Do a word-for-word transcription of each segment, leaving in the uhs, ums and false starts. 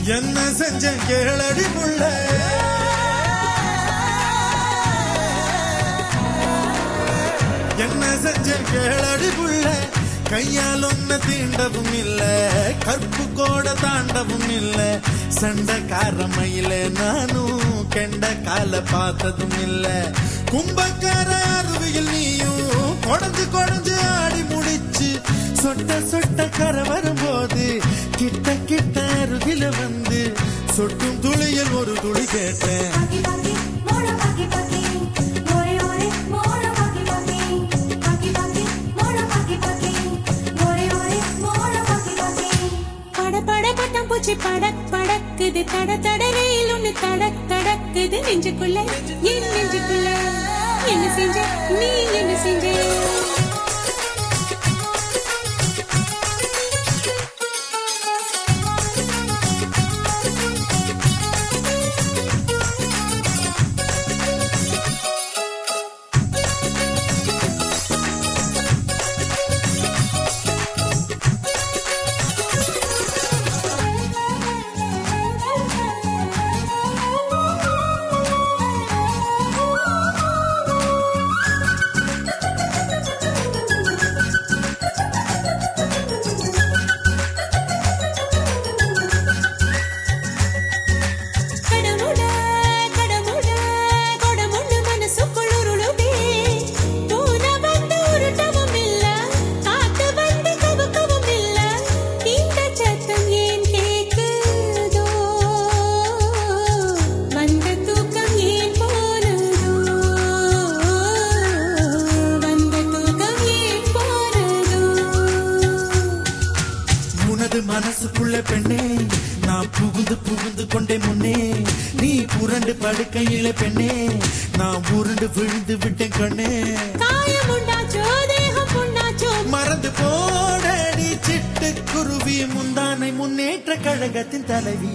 என்ன செஞ்ச கேளடி புள்ள, என்ன செஞ்ச கேளடி புள்ள, கையால் ஒன்ன தீண்டவும் இல்ல, கற்பு கோட தாண்டவும் இல்ல, சண்டைக்காரமையில நானும் கெண்ட கால பார்த்ததும் இல்ல, கும்பக்கார அருவியில் நீயும் கொடஞ்சு கொடஞ்சு ஆடி முடிச்சு, சொட்ட சொட்ட கரை வரும்போது கிட்ட கிட்ட அருகில வந்து சொட்டும் துளியில் ஒரு துளி கேட்டேன். பூச்சி படக் படக்குது, தட தடவையில் ஒண்ணு தடக் தடக்குது நெஞ்சுக்குள்ள, என் நெஞ்சுக்குள்ள என்ன செஞ்ச நீ என்ன செஞ்ச. மனசுக்குள்ள பெண்ணே நான் புகுந்து புகுந்து கொண்டே முன்னே, நீ புரண்டு படுக்கையில பெண்ணே நான் உருண்டு விழுந்து விட்டேன் கண்ணே. மறந்து போடடி சிட்டு குருவி, முந்தானை முன்னேற்ற கழகத்தின் தலைவி.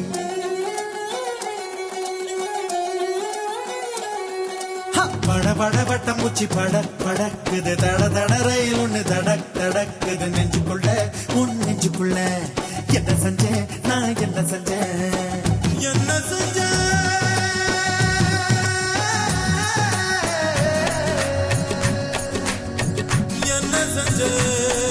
பட பட வட்டம் பூச்சி படக் படக்குது, தட தட ரயில் ஒண்ணு தடக் தடக்குது நெஞ்சுக்குள்ள, உன் நெஞ்சுக்குள்ள என்ன செஞ்சேன் நான் என்ன செஞ்சேன் என்ன செஞ்சேன் என்ன செஞ்சேன்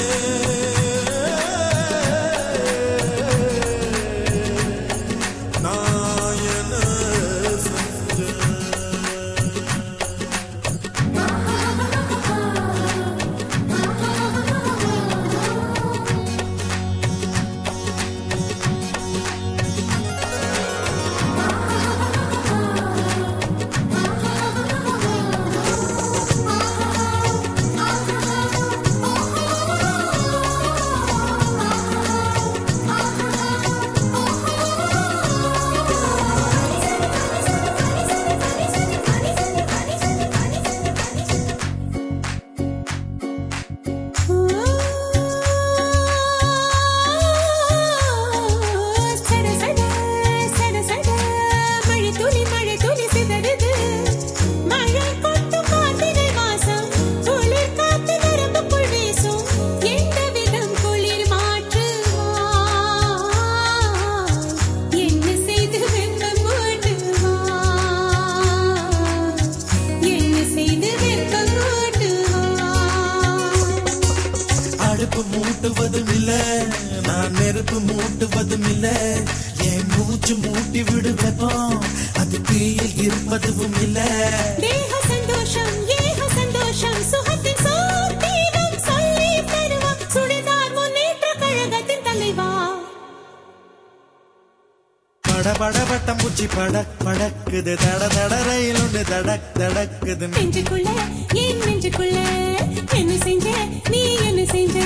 மூட்டுவதும் இல்ல, நான் நெருப்பு மூட்டுவதும் இல்ல, என் மூச்சு மூட்டி விடுவதும் அது தீயில் இருப்பதும் இல்ல. தேக சந்தோஷம் ஏக சந்தோஷம் சுகத்தின் சோதீனம் சொல்லி தருவோம், சுடிதார் முன்னேற்ற கழகத்தின் தலைவா. பட பட வட்டம் பூச்சி படக் படக்குது, தட தட ரயில் ஒன்று தடக் தடக்குது நெஞ்சுக்குள்ள, என் நெஞ்சுக்குள்ள என்ன செஞ்ச நீ என்ன செஞ்ச.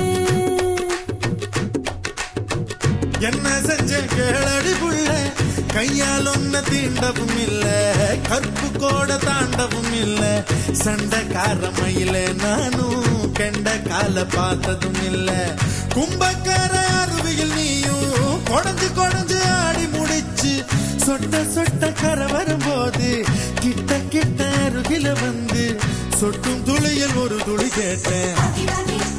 என்ன செஞ்ச கேளடி புள்ள, கையால் ஒன்ன தீண்டவும் இல்ல, கற்பு கோட தாண்டவும் இல்ல, சண்டைக்காரமையில நானும் கெண்ட கால பார்த்ததும் இல்ல, கும்பக்கார அருவியில் நீயும் கொடஞ்சு கொடஞ்சு ஆடி முடிச்சு, சொட்ட சொட்ட கரை வரும்போது கிட்ட கிட்ட அருகில வந்து சொட்டும் துளியில் ஒரு துளி கேட்டேன்.